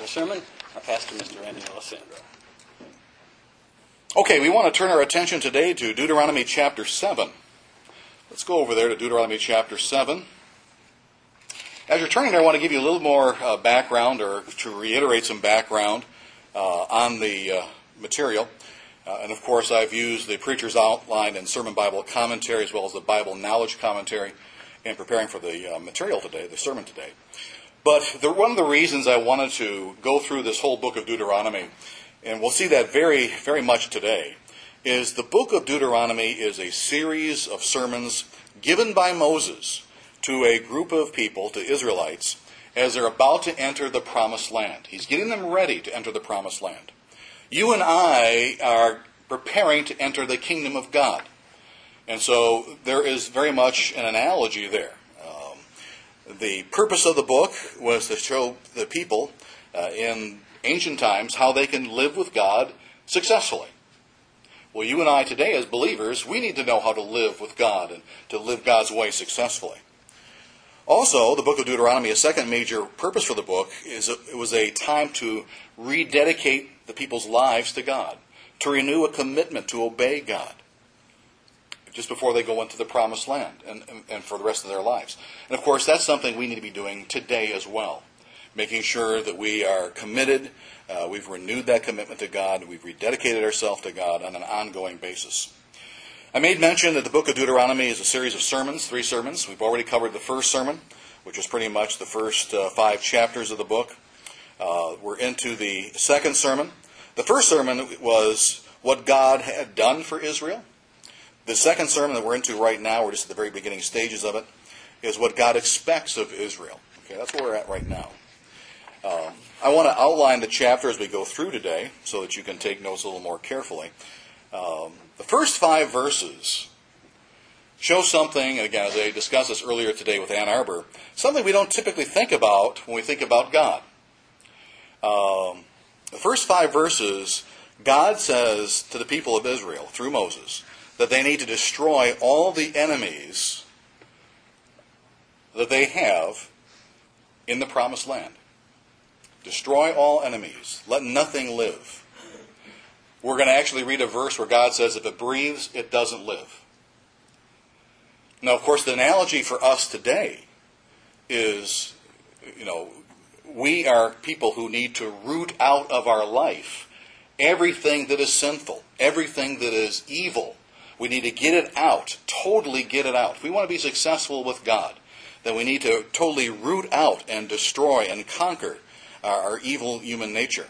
the sermon, our pastor, Mr. Randy Alessandro. Okay, we want to turn our attention today to Deuteronomy chapter 7. Let's go over there to Deuteronomy chapter 7. As you're turning there, I want to give you a little more background, or to reiterate some background on the material. And of course, I've used the Preacher's Outline and Sermon Bible Commentary, as well as the Bible Knowledge Commentary, in preparing for the material today, the sermon today. But one of the reasons I wanted to go through this whole book of Deuteronomy, and we'll see that very, very much today, is the book of Deuteronomy is a series of sermons given by Moses to a group of people, to Israelites, as they're about to enter the Promised Land. He's getting them ready to enter the Promised Land. You and I are preparing to enter the kingdom of God. And so there is very much an analogy there. The purpose of the book was to show the people in ancient times how they can live with God successfully. Well, you and I today as believers, we need to know how to live with God and to live God's way successfully. Also, the book of Deuteronomy, a second major purpose for the book, is it was a time to rededicate the people's lives to God, to renew a commitment to obey God, just before they go into the Promised Land and for the rest of their lives. And of course, that's something we need to be doing today as well, making sure that we are committed, we've renewed that commitment to God, we've rededicated ourselves to God on an ongoing basis. I made mention that the book of Deuteronomy is a series of sermons, 3 sermons. We've already covered the first sermon, which was pretty much the first 5 chapters of the book. We're into the second sermon. The first sermon was what God had done for Israel. The second sermon that we're into right now, we're just at the very beginning stages of it, is what God expects of Israel. Okay, that's where we're at right now. I want to outline the chapter as we go through today so that you can take notes a little more carefully. The first 5 verses show something, again, as I discussed this earlier today with Ann Arbor, something we don't typically think about when we think about God. The first 5 verses, God says to the people of Israel, through Moses, that they need to destroy all the enemies that they have in the Promised Land. Destroy all enemies. Let nothing live. We're going to actually read a verse where God says, if it breathes, it doesn't live. Now, of course, the analogy for us today is, we are people who need to root out of our life everything that is sinful, everything that is evil. We need to get it out, totally get it out. If we want to be successful with God, then we need to totally root out and destroy and conquer our evil human nature.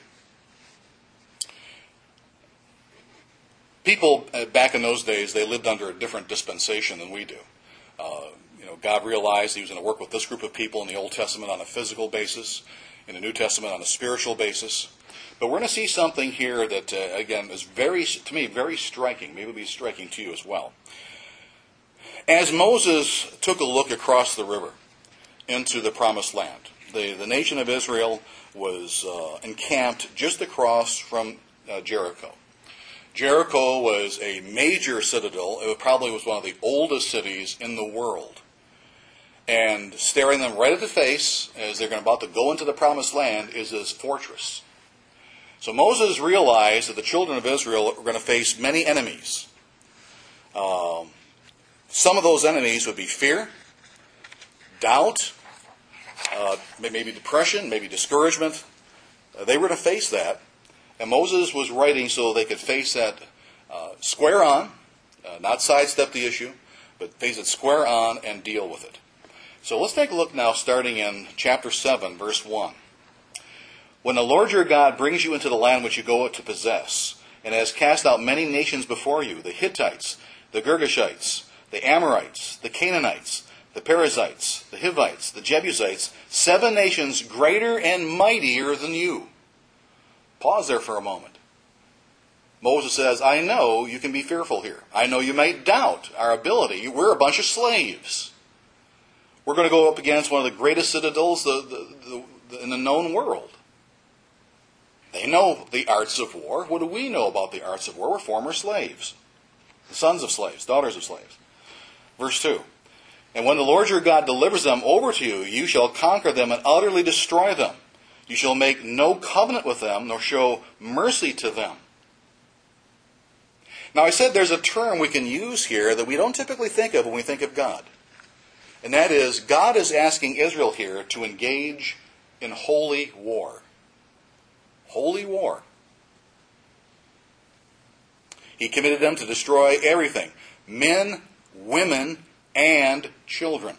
People back in those days, they lived under a different dispensation than we do. God realized He was going to work with this group of people in the Old Testament on a physical basis, in the New Testament on a spiritual basis. But we're going to see something here that, again, is to me, very striking. Maybe it'll be striking to you as well. As Moses took a look across the river into the Promised Land, the nation of Israel was encamped just across from Jericho. Jericho was a major citadel. It probably was one of the oldest cities in the world. And staring them right at the face as they're about to go into the Promised Land is this fortress. So Moses realized that the children of Israel were going to face many enemies. Some of those enemies would be fear, doubt, maybe depression, maybe discouragement. They were to face that. And Moses was writing so they could face that square on, not sidestep the issue, but face it square on and deal with it. So let's take a look now, starting in chapter 7, verse 1. When the Lord your God brings you into the land which you go to possess, and has cast out many nations before you, the Hittites, the Girgashites, the Amorites, the Canaanites, the Perizzites, the Hivites, the Jebusites, 7 nations greater and mightier than you. Pause there for a moment. Moses says, I know you can be fearful here. I know you might doubt our ability. We're a bunch of slaves. We're going to go up against one of the greatest citadels in the known world. They know the arts of war. What do we know about the arts of war? We're former slaves. The sons of slaves, daughters of slaves. Verse 2. And when the Lord your God delivers them over to you, you shall conquer them and utterly destroy them. You shall make no covenant with them, nor show mercy to them. Now I said there's a term we can use here that we don't typically think of when we think of God. And that is, God is asking Israel here to engage in holy war. Holy war. He committed them to destroy everything. Men, women, and children.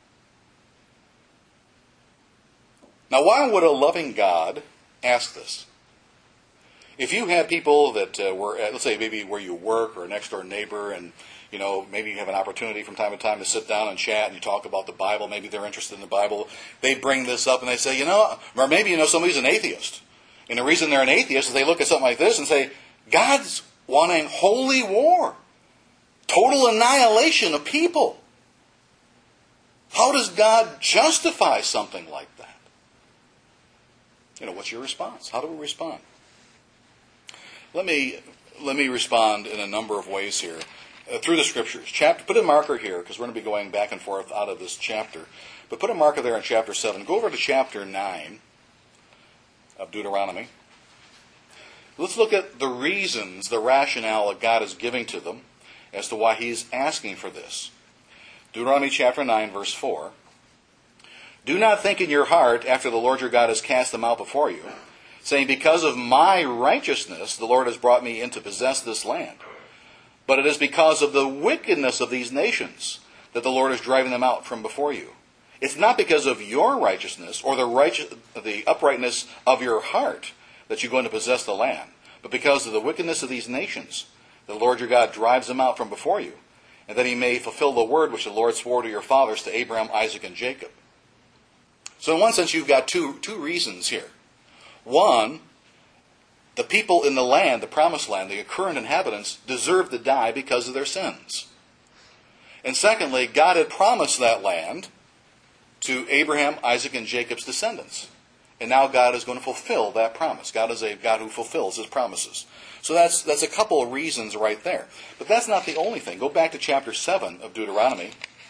Now, why would a loving God ask this? If you have people that were, let's say maybe where you work or a next door neighbor, and maybe you have an opportunity from time to time to sit down and chat and you talk about the Bible, maybe they're interested in the Bible, they bring this up and they say, or maybe somebody's an atheist. And the reason they're an atheist is they look at something like this and say, God's wanting holy war. Total annihilation of people. How does God justify something like that? What's your response? How do we respond? Let me respond in a number of ways here. Through the Scriptures. Put a marker here, because we're going to be going back and forth out of this chapter. But put a marker there in chapter 7. Go over to chapter 9 of Deuteronomy. Let's look at the reasons, the rationale that God is giving to them as to why He's asking for this. Deuteronomy chapter 9, verse 4. Do not think in your heart, after the Lord your God has cast them out before you, saying, because of my righteousness the Lord has brought me in to possess this land. But it is because of the wickedness of these nations that the Lord is driving them out from before you. It's not because of your righteousness or the uprightness of your heart that you're going to possess the land, but because of the wickedness of these nations, the Lord your God drives them out from before you, and that He may fulfill the word which the Lord swore to your fathers, to Abraham, Isaac, and Jacob. So in one sense, you've got two reasons here. One, the people in the land, the promised land, the current inhabitants, deserve to die because of their sins. And secondly, God had promised that land to Abraham, Isaac, and Jacob's descendants. And now God is going to fulfill that promise. God is a God who fulfills His promises. So that's a couple of reasons right there. But that's not the only thing. Go back to chapter 7 of Deuteronomy.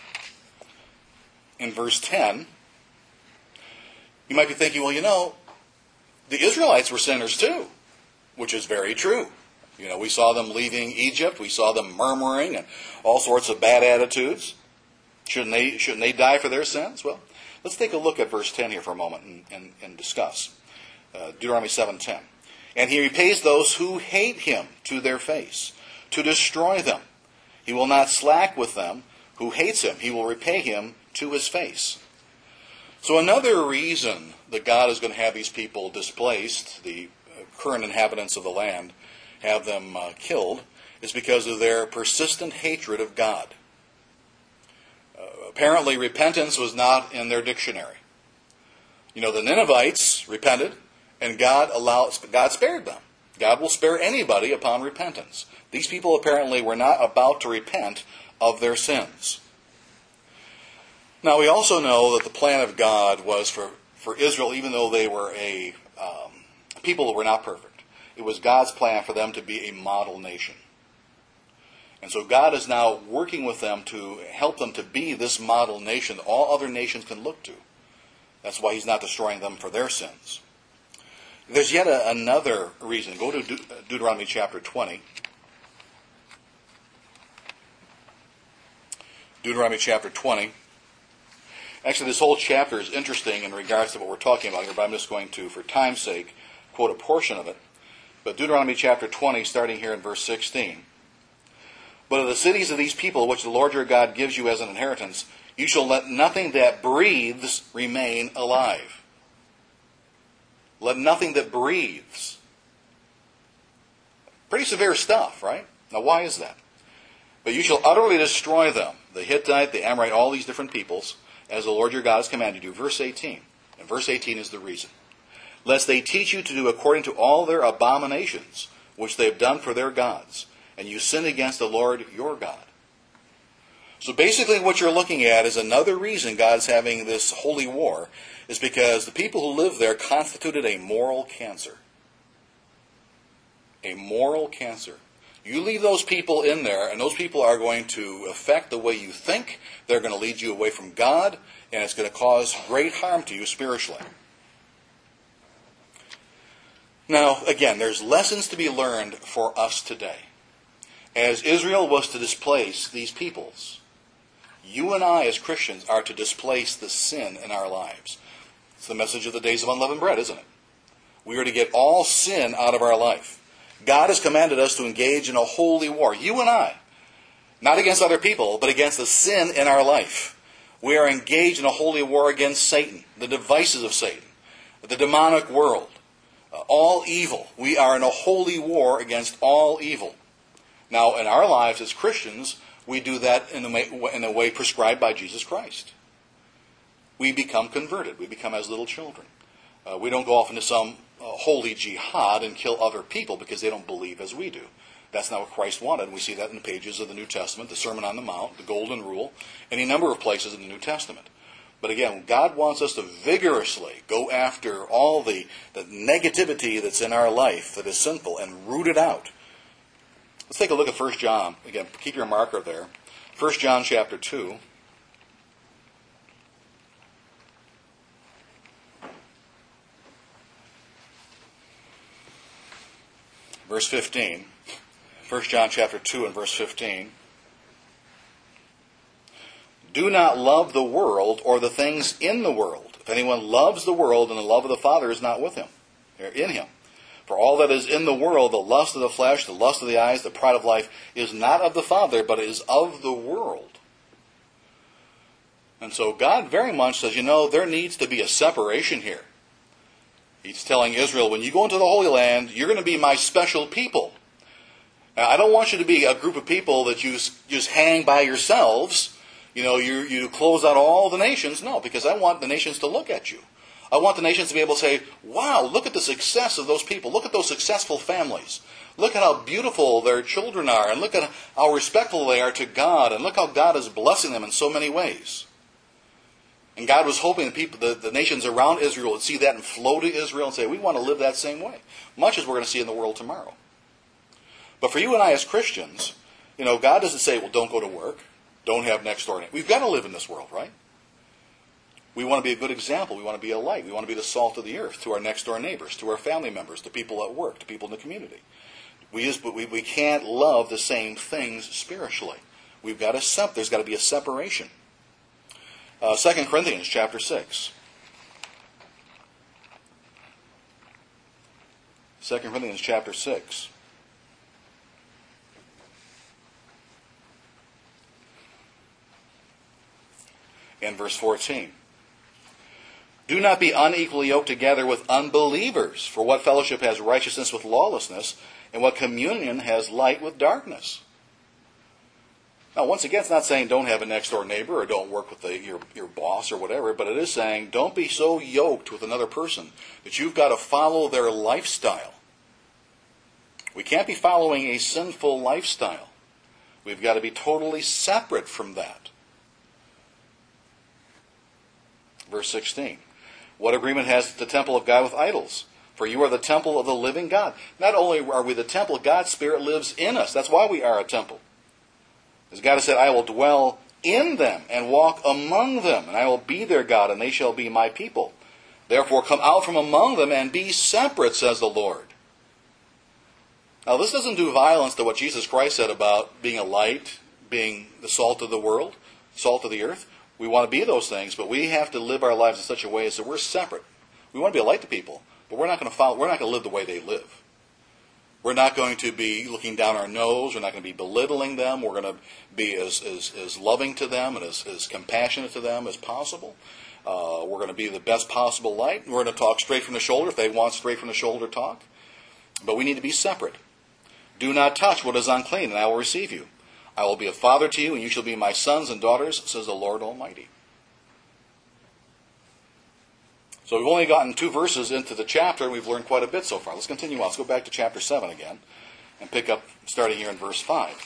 In verse 10, you might be thinking, well, the Israelites were sinners too, which is very true. We saw them leaving Egypt. We saw them murmuring and all sorts of bad attitudes. Shouldn't they die for their sins? Well, let's take a look at verse 10 here for a moment and discuss. Deuteronomy 7:10. And He repays those who hate Him to their face, to destroy them. He will not slack with them who hates Him. He will repay him to his face. So another reason that God is going to have these people displaced, the current inhabitants of the land, have them killed, is because of their persistent hatred of God. Apparently, repentance was not in their dictionary. The Ninevites repented, and God spared them. God will spare anybody upon repentance. These people apparently were not about to repent of their sins. Now, we also know that the plan of God was for Israel, even though they were a people who were not perfect. It was God's plan for them to be a model nation. And so God is now working with them to help them to be this model nation that all other nations can look to. That's why He's not destroying them for their sins. There's yet another reason. Go to Deuteronomy chapter 20. Deuteronomy chapter 20. Actually, this whole chapter is interesting in regards to what we're talking about here, but I'm just going to, for time's sake, quote a portion of it. But Deuteronomy chapter 20, starting here in verse 16. But of the cities of these people, which the Lord your God gives you as an inheritance, you shall let nothing that breathes remain alive. Let nothing that breathes. Pretty severe stuff, right? Now, why is that? But you shall utterly destroy them, the Hittite, the Amorite, all these different peoples, as the Lord your God has commanded you. Verse 18. And verse 18 is the reason. Lest they teach you to do according to all their abominations, which they have done for their gods, and you sin against the Lord your God. So basically what you're looking at is another reason God's having this holy war, is because the people who live there constituted a moral cancer. A moral cancer. You leave those people in there, and those people are going to affect the way you think. They're going to lead you away from God, and it's going to cause great harm to you spiritually. Now, again, there's lessons to be learned for us today. As Israel was to displace these peoples, you and I as Christians are to displace the sin in our lives. It's the message of the days of unleavened bread, isn't it? We are to get all sin out of our life. God has commanded us to engage in a holy war. You and I. Not against other people, but against the sin in our life. We are engaged in a holy war against Satan, the devices of Satan, the demonic world, all evil. We are in a holy war against all evil. Now, in our lives as Christians, we do that in the way prescribed by Jesus Christ. We become converted. We become as little children. We don't go off into some holy jihad and kill other people because they don't believe as we do. That's not what Christ wanted. We see that in the pages of the New Testament, the Sermon on the Mount, the Golden Rule, any number of places in the New Testament. But again, God wants us to vigorously go after all the negativity that's in our life that is sinful and root it out. Let's take a look at 1 John. Again, keep your marker there. 1 John chapter 2. Verse 15. 1 John chapter 2 and verse 15. Do not love the world or the things in the world. If anyone loves the world, then the love of the Father is not with him, or in him. For all that is in the world, the lust of the flesh, the lust of the eyes, the pride of life, is not of the Father, but is of the world. And so God very much says, there needs to be a separation here. He's telling Israel, when you go into the Holy Land, you're going to be my special people. Now, I don't want you to be a group of people that you just hang by yourselves. You close out all the nations. No, because I want the nations to look at you. I want the nations to be able to say, wow, look at the success of those people. Look at those successful families. Look at how beautiful their children are. And look at how respectful they are to God. And look how God is blessing them in so many ways. And God was hoping the nations around Israel would see that and flow to Israel and say, we want to live that same way. Much as we're going to see in the world tomorrow. But for you and I as Christians, God doesn't say, well, don't go to work. Don't have next door. We've got to live in this world, right? We want to be a good example. We want to be a light. We want to be the salt of the earth to our next door neighbors, to our family members, to people at work, to people in the community. We can't love the same things spiritually. There's got to be a separation. 2 Corinthians chapter 6. 2 Corinthians chapter 6. And verse 14. Do not be unequally yoked together with unbelievers, for what fellowship has righteousness with lawlessness, and what communion has light with darkness? Now, once again, it's not saying don't have a next-door neighbor or don't work with your boss or whatever, but it is saying don't be so yoked with another person that you've got to follow their lifestyle. We can't be following a sinful lifestyle. We've got to be totally separate from that. Verse 16. What agreement has the temple of God with idols? For you are the temple of the living God. Not only are we the temple, God's Spirit lives in us. That's why we are a temple. As God has said, I will dwell in them and walk among them, and I will be their God, and they shall be my people. Therefore come out from among them and be separate, says the Lord. Now this doesn't do violence to what Jesus Christ said about being a light, being the salt of the world, salt of the earth. We want to be those things, but we have to live our lives in such a way as that we're separate. We want to be a light to people, but we're not going to live the way they live. We're not going to be looking down our nose. We're not going to be belittling them. We're going to be as loving to them and as compassionate to them as possible. We're going to be the best possible light. We're going to talk straight from the shoulder if they want straight from the shoulder talk. But we need to be separate. Do not touch what is unclean, and I will receive you. I will be a father to you, and you shall be my sons and daughters, says the Lord Almighty. So we've only gotten 2 verses into the chapter, and we've learned quite a bit so far. Let's continue on. Let's go back to chapter 7 again, and pick up starting here in verse 5.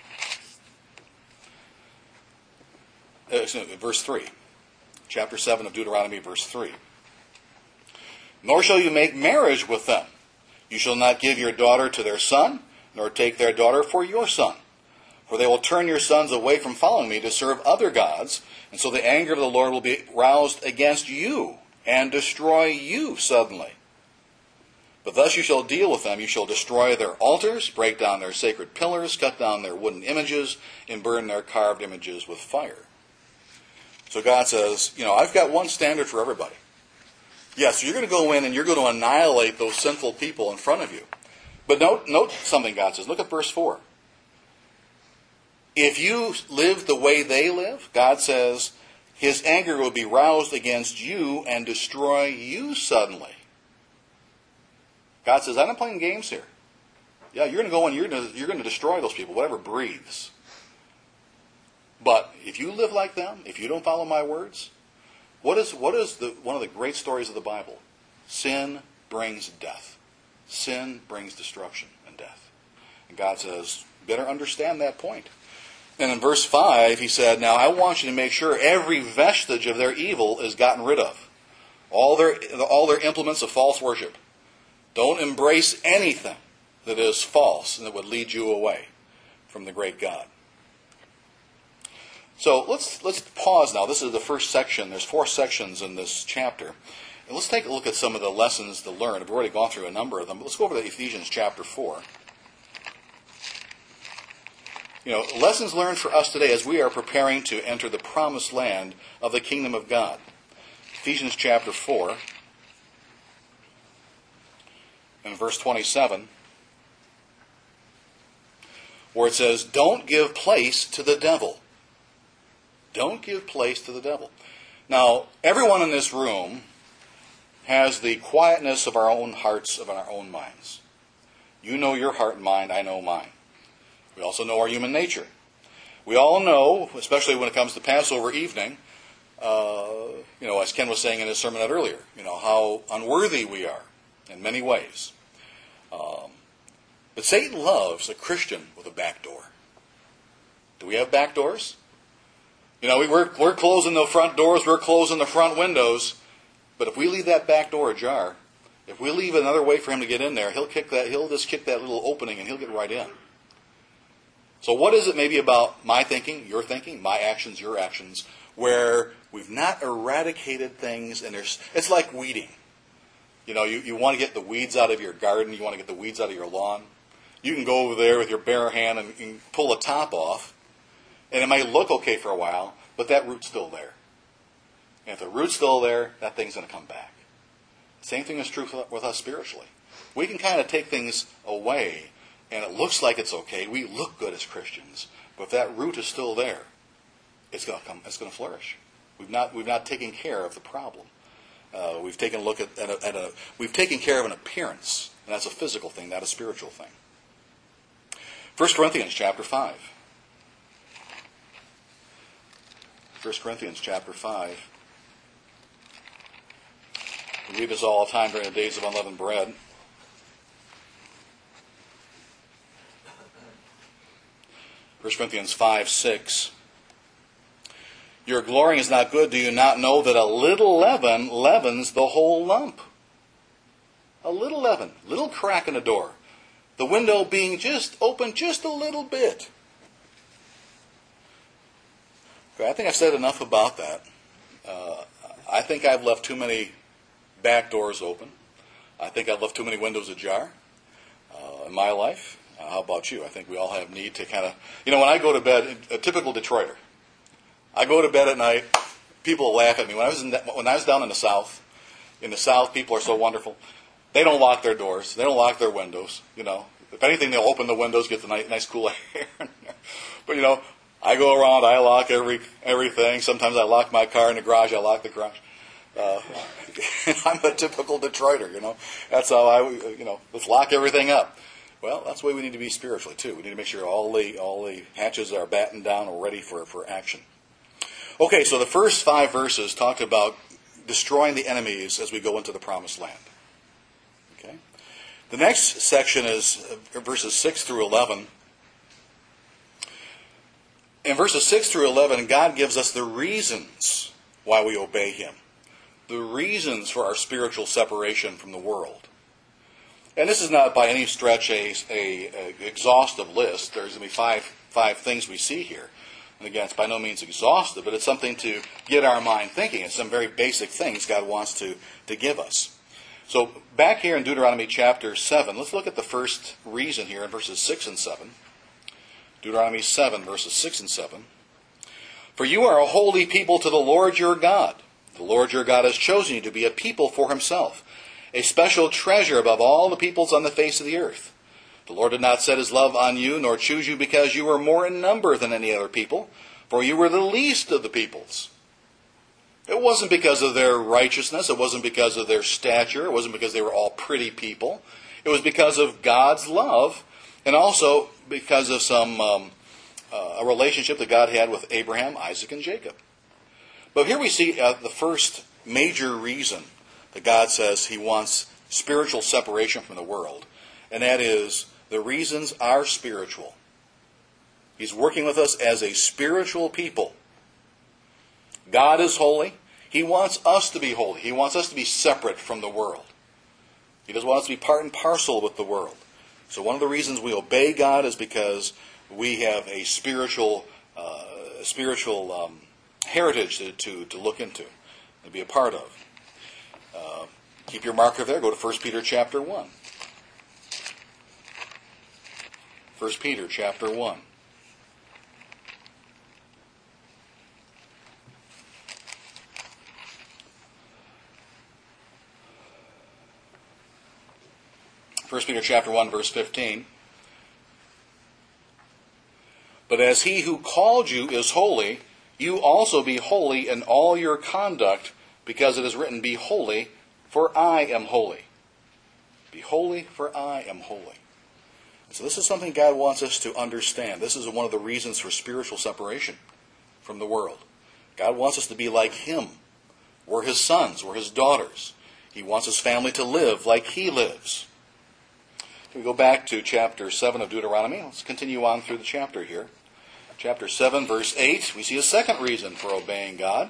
Verse 3. Chapter 7 of Deuteronomy, verse 3. Nor shall you make marriage with them. You shall not give your daughter to their son, nor take their daughter for your son. For they will turn your sons away from following me to serve other gods, and so the anger of the Lord will be roused against you and destroy you suddenly. But thus you shall deal with them. You shall destroy their altars, break down their sacred pillars, cut down their wooden images, and burn their carved images with fire. So God says, I've got one standard for everybody. Yes, you're going to go in and you're going to annihilate those sinful people in front of you. But note something God says. Look at verse 4. If you live the way they live, God says, His anger will be roused against you and destroy you suddenly. God says, I'm not playing games here. Yeah, you're going to go and you're going to destroy those people, whatever breathes. But if you live like them, if you don't follow my words, what is one of the great stories of the Bible? Sin brings death. Sin brings destruction and death. And God says, better understand that point. And in verse 5, He said, now I want you to make sure every vestige of their evil is gotten rid of. All their implements of false worship. Don't embrace anything that is false and that would lead you away from the great God. So let's pause now. This is the first section. There's 4 sections in this chapter. And let's take a look at some of the lessons to learn. We've already gone through a number of them. But let's go over to Ephesians chapter 4. Lessons learned for us today as we are preparing to enter the promised land of the kingdom of God. Ephesians chapter 4 and verse 27, where it says, don't give place to the devil. Don't give place to the devil. Now, everyone in this room has the quietness of our own hearts, of our own minds. You know your heart and mind, I know mine. We also know our human nature. We all know, especially when it comes to Passover evening, as Ken was saying in his sermon earlier, how unworthy we are in many ways. But Satan loves a Christian with a back door. Do we have back doors? We're closing the front doors, we're closing the front windows, but if we leave that back door ajar, if we leave another way for him to get in there, he'll just kick that little opening and he'll get right in. So what is it maybe about my thinking, your thinking, my actions, your actions, where we've not eradicated things, and it's like weeding. You want to get the weeds out of your garden, you want to get the weeds out of your lawn. You can go over there with your bare hand and pull the top off, and it might look okay for a while, but that root's still there. And if the root's still there, that thing's going to come back. Same thing is true with us spiritually. We can kind of take things away, and it looks like it's okay. We look good as Christians, but if that root is still there, it's going to flourish. We've not taken care of the problem. We've taken a look we've taken care of an appearance, and that's a physical thing, not a spiritual thing. 1 Corinthians chapter 5. 1 Corinthians chapter 5. We read this all the time during the days of unleavened bread. 1 Corinthians 5:6. Your glorying is not good. Do you not know that a little leaven leavens the whole lump? A little leaven, little crack in the door. The window being just open just a little bit. Okay, I think I've said enough about that. I think I've left too many back doors open. I think I've left too many windows ajar in my life. How about you? I think we all have need to kind of... when I go to bed, a typical Detroiter, I go to bed at night, people laugh at me. When I was down in the South, people are so wonderful. They don't lock their doors. They don't lock their windows. If anything, they'll open the windows, get the nice cool air in there. But, I go around, I lock everything. Sometimes I lock my car in the garage, I lock the garage. I'm a typical Detroiter, That's how let's lock everything up. Well, that's the way we need to be spiritually, too. We need to make sure all the hatches are battened down or ready for action. Okay, so the first 5 verses talk about destroying the enemies as we go into the promised land. Okay? The next section is verses 6 through 11. In verses 6 through 11, God gives us the reasons why we obey Him. The reasons for our spiritual separation from the world. And this is not by any stretch a exhaustive list. There's going to be five things we see here. And again, it's by no means exhaustive, but it's something to get our mind thinking. It's some very basic things God wants to give us. So back here in Deuteronomy chapter 7, let's look at the first reason here in verses 6 and 7. Deuteronomy 7, verses 6 and 7. For you are a holy people to the Lord your God. The Lord your God has chosen you to be a people for himself, a special treasure above all the peoples on the face of the earth. The Lord did not set his love on you, nor choose you because you were more in number than any other people, for you were the least of the peoples. It wasn't because of their righteousness. It wasn't because of their stature. It wasn't because they were all pretty people. It was because of God's love, and also because of a relationship that God had with Abraham, Isaac, and Jacob. But here we see the first major reason that God says he wants spiritual separation from the world, and that is the reasons are spiritual. He's working with us as a spiritual people. God is holy. He wants us to be holy. He wants us to be separate from the world. He doesn't want us to be part and parcel with the world. So one of the reasons we obey God is because we have a spiritual heritage to look into, to be a part of. Keep your marker there. Go to 1 Peter chapter 1. 1 Peter chapter 1. First Peter chapter 1, verse 15. But as he who called you is holy, you also be holy in all your conduct, because it is written, Be holy, for I am holy. Be holy, for I am holy. So this is something God wants us to understand. This is one of the reasons for spiritual separation from the world. God wants us to be like him. We're his sons. We're his daughters. He wants his family to live like he lives. We go back to chapter 7 of Deuteronomy. Let's continue on through the chapter here. Chapter 7, verse 8, we see a second reason for obeying God.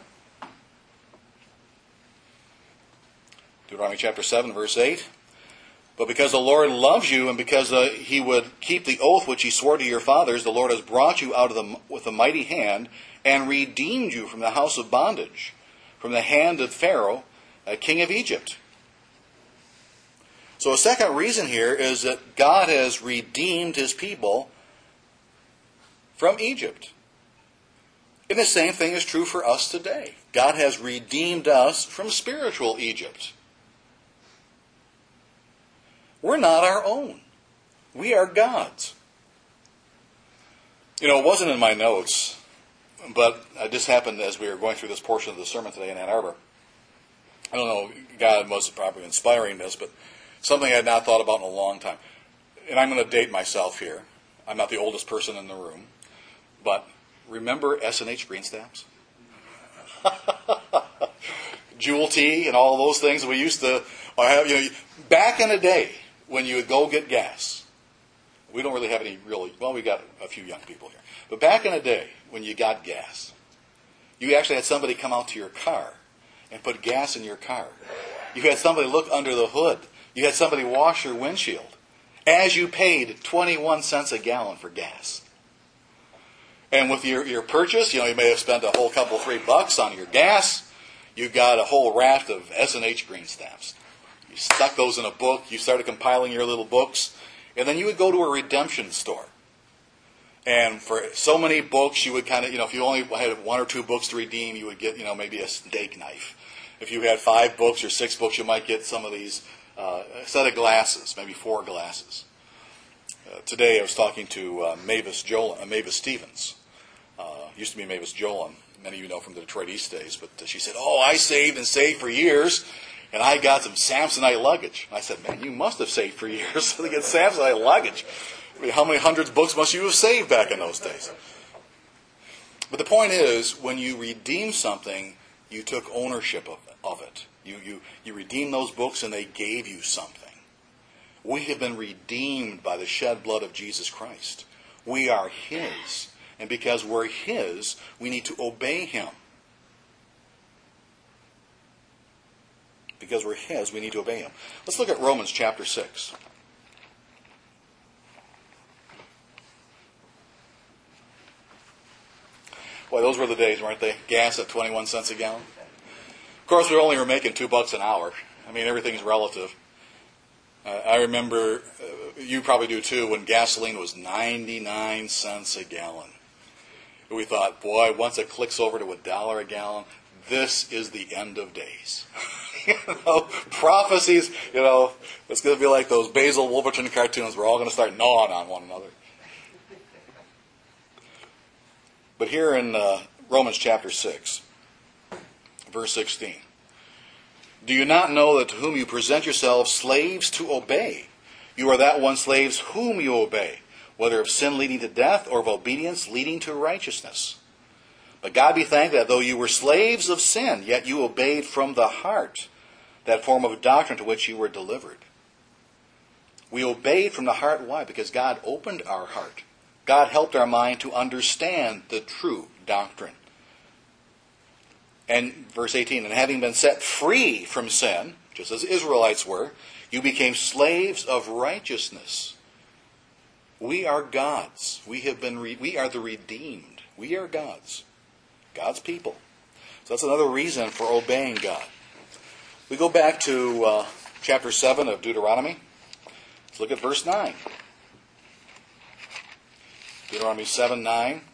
Deuteronomy chapter 7, verse 8. But because the Lord loves you, and because he would keep the oath which he swore to your fathers, the Lord has brought you out with a mighty hand, and redeemed you from the house of bondage, from the hand of Pharaoh, king of Egypt. So a second reason here is that God has redeemed his people from Egypt. And the same thing is true for us today. God has redeemed us from spiritual Egypt. We're not our own. We are God's. You know, it wasn't in my notes, but it just happened as we were going through this portion of the sermon today in Ann Arbor. I don't know, God was probably inspiring this, but something I had not thought about in a long time. And I'm going to date myself here. I'm not the oldest person in the room. But remember S&H green stamps? Jewel tea and all those things we used to have. You know, back in the day when you would go get gas. We don't really have any well, we got a few young people here. But back in the day when you got gas, you actually had somebody come out to your car and put gas in your car. You had somebody look under the hood. You had somebody wash your windshield as you paid 21 cents a gallon for gas. And with your purchase, you may have spent a whole couple, $3 on your gas. You got a whole raft of S&H green stamps. You stuck those in a book. You started compiling your little books. And then you would go to a redemption store. And for so many books, you would kind of, if you only had 1 or 2 books to redeem, you would get, maybe a steak knife. If you had 5 books or 6 books, you might get some of these, a set of glasses, maybe 4 glasses. Today I was talking to Mavis Stevens. Used to be Mavis Jolan. Many of you know from the Detroit East days. But she said, I saved and saved for years, and I got some Samsonite luggage. And I said, man, you must have saved for years to get Samsonite luggage. I mean, how many hundreds of books must you have saved back in those days? But the point is, when you redeem something, you took ownership of it. You redeemed those books, and they gave you something. We have been redeemed by the shed blood of Jesus Christ. We are his. And because we're his, we need to obey him. Because we're his, we need to obey him. Let's look at Romans chapter 6. Boy, those were the days, weren't they? Gas at 21 cents a gallon. Of course, we only were making $2 an hour. I mean, everything's relative. I remember, you probably do too, when gasoline was 99 cents a gallon. We thought, boy, once it clicks over to $1 a gallon, this is the end of days. Prophecies, it's going to be like those Basil Wolverton cartoons. We're all going to start gnawing on one another. But here in Romans chapter 6, verse 16, do you not know that to whom you present yourselves slaves to obey, you are that one slaves whom you obey, whether of sin leading to death or of obedience leading to righteousness? But God be thanked that though you were slaves of sin, yet you obeyed from the heart that form of doctrine to which you were delivered. We obeyed from the heart. Why? Because God opened our heart. God helped our mind to understand the true doctrine. And verse 18, and having been set free from sin, just as Israelites were, you became slaves of righteousness. We are God's. We are the redeemed. We are God's. God's people. So that's another reason for obeying God. We go back to chapter 7 of Deuteronomy. Let's look at verse 9. Deuteronomy 7:9.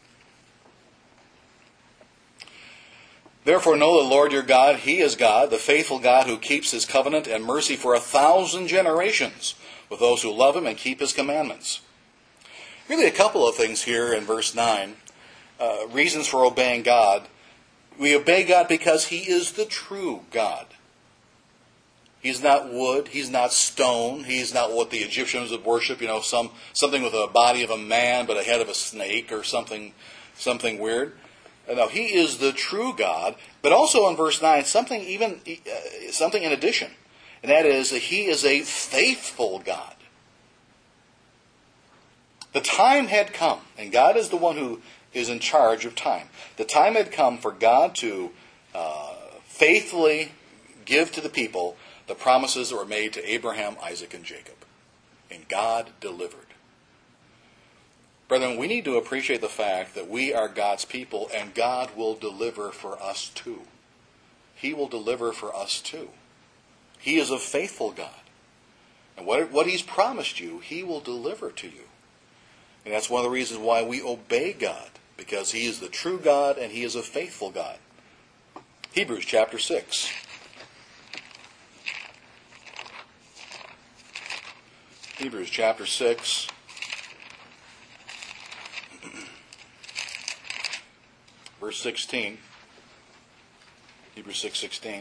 Therefore know the Lord your God, He is God, the faithful God who keeps His covenant and mercy for 1,000 generations with those who love Him and keep His commandments. Really a couple of things here in verse 9. Reasons for obeying God. We obey God because He is the true God. He's not wood. He's not stone. He's not what the Egyptians would worship. Something with a body of a man but a head of a snake or something weird. No, He is the true God. But also in verse 9, something in addition, and that is that He is a faithful God. The time had come, and God is the one who is in charge of time. The time had come for God to faithfully give to the people the promises that were made to Abraham, Isaac, and Jacob. And God delivered. Brethren, we need to appreciate the fact that we are God's people, and God will deliver for us too. He will deliver for us too. He is a faithful God. And what He's promised you, He will deliver to you. And that's one of the reasons why we obey God, because He is the true God and He is a faithful God. Hebrews chapter 6. Hebrews chapter 6. Verse 16. Hebrews 6:16.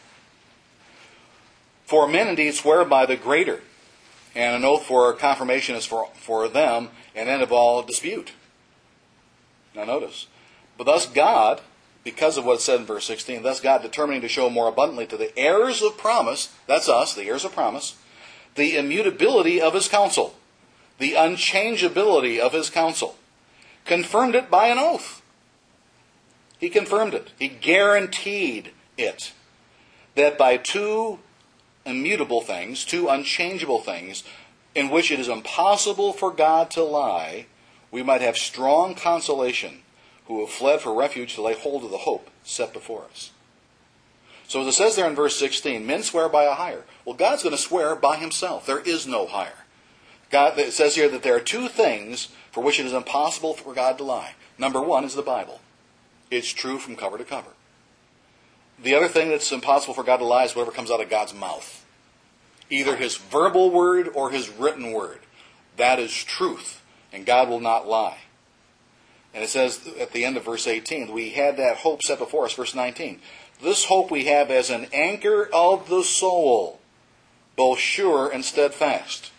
For men indeed swear by the greater, and an oath for confirmation is for them an end of all dispute. Now notice. But thus God, because of what it said in verse 16, thus God determining to show more abundantly to the heirs of promise, that's us, the heirs of promise, the immutability of His counsel, the unchangeability of His counsel, confirmed it by an oath. He confirmed it. He guaranteed it. That by two immutable things, two unchangeable things, in which it is impossible for God to lie, we might have strong consolation who have fled for refuge to lay hold of the hope set before us. So as it says there in verse 16, men swear by a higher. Well, God's going to swear by Himself. There is no higher. It says here that there are two things for which it is impossible for God to lie. Number one is the Bible. It's true from cover to cover. The other thing that's impossible for God to lie is whatever comes out of God's mouth. Either His verbal word or His written word. That is truth, and God will not lie. And it says at the end of verse 18, we had that hope set before us. Verse 19, this hope we have as an anchor of the soul, both sure and steadfast.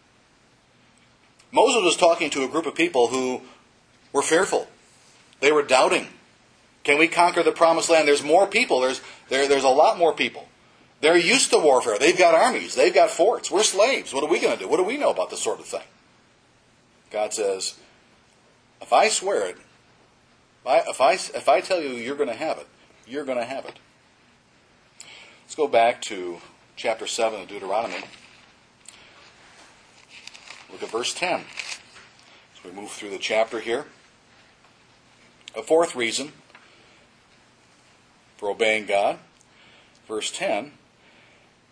Moses was talking to a group of people who were fearful. They were doubting. Can we conquer the promised land? There's more people. There's a lot more people. They're used to warfare. They've got armies. They've got forts. We're slaves. What are we going to do? What do we know about this sort of thing? God says, if I swear it, if I tell you you're going to have it, you're going to have it. Let's go back to chapter 7 of Deuteronomy. Look at verse 10. As we move through the chapter here. A fourth reason for obeying God. Verse 10,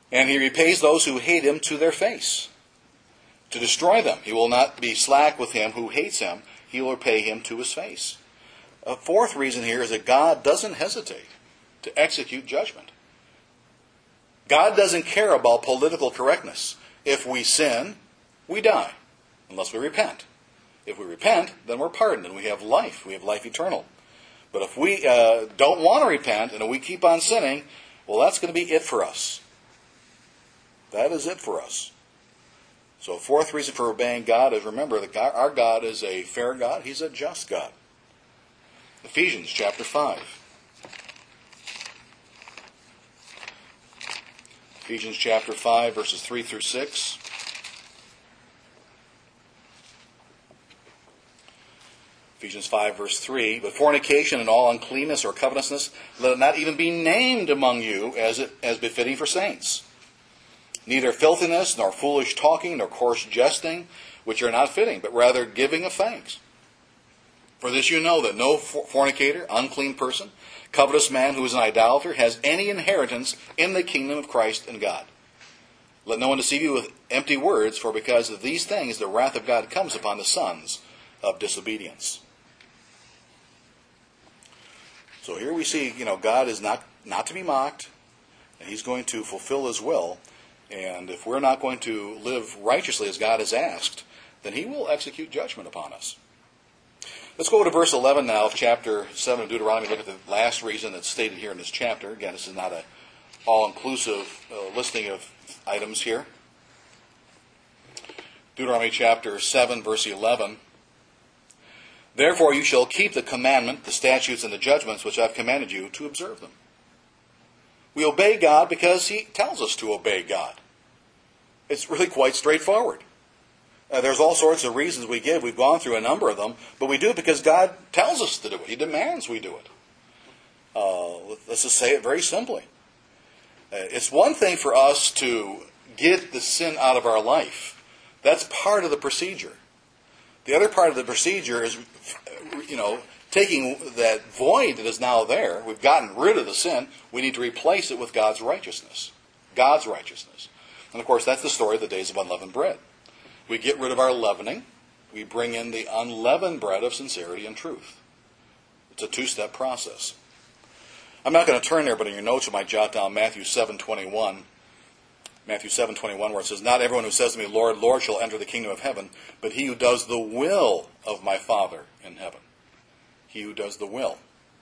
And he repays those who hate him to their face, to destroy them. He will not be slack with him who hates him. He will repay him to his face. A fourth reason here is that God doesn't hesitate to execute judgment. God doesn't care about political correctness. If we sin, we die, unless we repent. If we repent, then we're pardoned and we have life. We have life eternal. But if we don't want to repent and we keep on sinning, well, that's going to be it for us. That is it for us. So, fourth reason for obeying God is, remember that our God is a fair God. He's a just God. Ephesians chapter 5. Ephesians chapter 5, verses 3 through 6. Ephesians 5, verse 3. But fornication and all uncleanness or covetousness, let it not even be named among you as befitting for saints. Neither filthiness, nor foolish talking, nor coarse jesting, which are not fitting, but rather giving of thanks. For this you know, that no fornicator, unclean person, covetous man who is an idolater, has any inheritance in the kingdom of Christ and God. Let no one deceive you with empty words, for because of these things the wrath of God comes upon the sons of disobedience. So here we see, God is not to be mocked, and He's going to fulfill His will. And if we're not going to live righteously as God has asked, then He will execute judgment upon us. Let's go to verse 11 now of chapter 7 of Deuteronomy. Look at the last reason that's stated here in this chapter. Again, this is not an all-inclusive listing of items here. Deuteronomy chapter 7, verse 11. Therefore you shall keep the commandment, the statutes, and the judgments which I have commanded you to observe them. We obey God because He tells us to obey God. It's really quite straightforward. There's all sorts of reasons we give. We've gone through a number of them, but we do it because God tells us to do it. He demands we do it. Let's just say it very simply. It's one thing for us to get the sin out of our life. That's part of the procedure. The other part of the procedure is, taking that void that is now there. We've gotten rid of the sin. We need to replace it with God's righteousness. God's righteousness. And of course, that's the story of the days of unleavened bread. We get rid of our leavening. We bring in the unleavened bread of sincerity and truth. It's a two-step process. I'm not going to turn there, but in your notes you might jot down Matthew 7:21. Matthew 7:21, where it says, Not everyone who says to me, Lord, Lord, shall enter the kingdom of heaven, but he who does the will of my Father in heaven. He who does the will.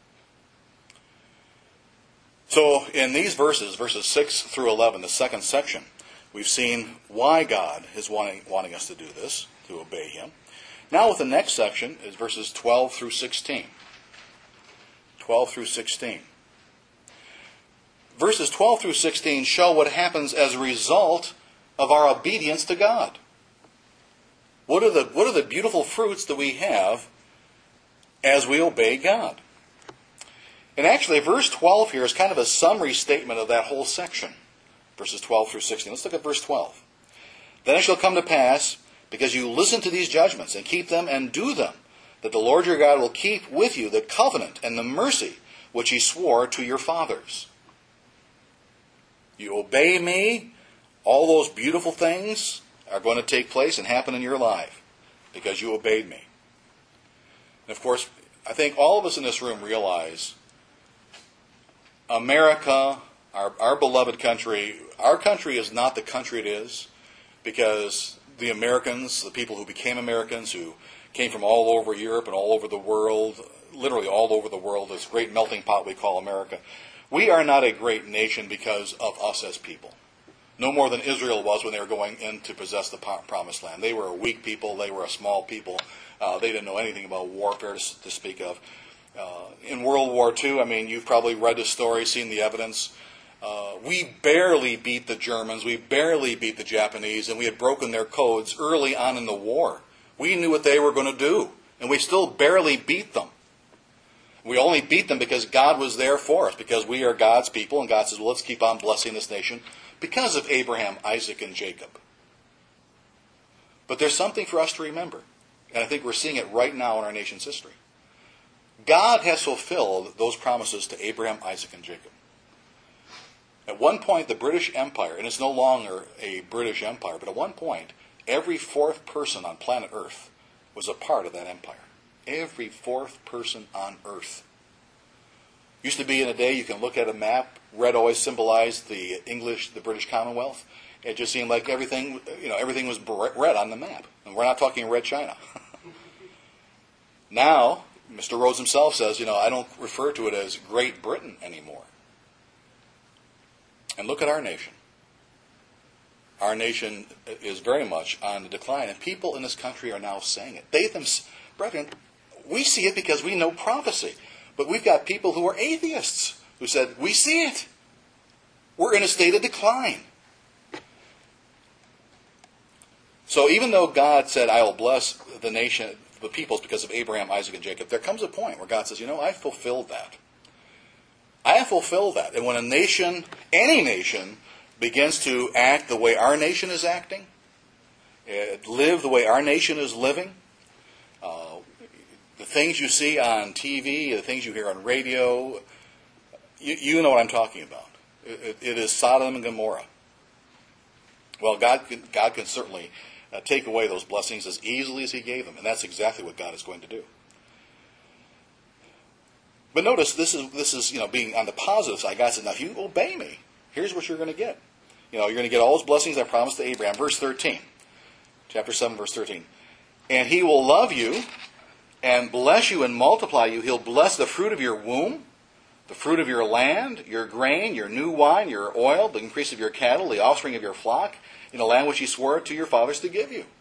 So in these verses 6 through 11, the second section, we've seen why God is wanting us to do this, to obey Him. Now with the next section is verses 12 through 16. 12 through 16. Verses 12 through 16 show what happens as a result of our obedience to God. What are the beautiful fruits that we have as we obey God? And actually, verse 12 here is kind of a summary statement of that whole section. Verses 12 through 16. Let's look at verse 12. Then it shall come to pass, because you listen to these judgments and keep them and do them, that the Lord your God will keep with you the covenant and the mercy which He swore to your fathers. You obey me, all those beautiful things are going to take place and happen in your life because you obeyed me. And of course, I think all of us in this room realize America, our beloved country, our country is not the country it is because the Americans, the people who became Americans, who came from all over Europe and all over the world, literally all over the world, this great melting pot we call America, we are not a great nation because of us as people. No more than Israel was when they were going in to possess the promised land. They were a weak people. They were a small people. They didn't know anything about warfare to speak of. In World War II, you've probably read the story, seen the evidence. We barely beat the Germans. We barely beat the Japanese, and we had broken their codes early on in the war. We knew what they were going to do, and we still barely beat them. We only beat them because God was there for us, because we are God's people, and God says, well, let's keep on blessing this nation because of Abraham, Isaac, and Jacob. But there's something for us to remember, and I think we're seeing it right now in our nation's history. God has fulfilled those promises to Abraham, Isaac, and Jacob. At one point, the British Empire, and it's no longer a British Empire, but at one point, every fourth person on planet Earth was a part of that empire. Every fourth person on Earth. Used to be in a day you can look at a map, red always symbolized the British Commonwealth. It just seemed like everything was red on the map. And we're not talking red China. Now, Mr. Rhodes himself says, I don't refer to it as Great Britain anymore. And look at our nation. Our nation is very much on the decline, and people in this country are now saying it. Brethren, we see it because we know prophecy. But we've got people who are atheists who said, we see it. We're in a state of decline. So even though God said, I will bless the nation, the peoples because of Abraham, Isaac, and Jacob, there comes a point where God says, I fulfilled that. I have fulfilled that. And when a nation, any nation, begins to act the way our nation is acting, live the way our nation is living, the things you see on TV, the things you hear on radio, you know what I'm talking about. It is Sodom and Gomorrah. Well, God can certainly take away those blessings as easily as He gave them, and that's exactly what God is going to do. But notice this is being on the positive side. God said, "Now if you obey me, here's what you're going to get. You're going to get all those blessings I promised to Abraham." Verse 13, chapter 7, verse 13. "And He will love you and bless you and multiply you. He'll bless the fruit of your womb, the fruit of your land, your grain, your new wine, your oil, the increase of your cattle, the offspring of your flock, in a land which He swore to your fathers to give you."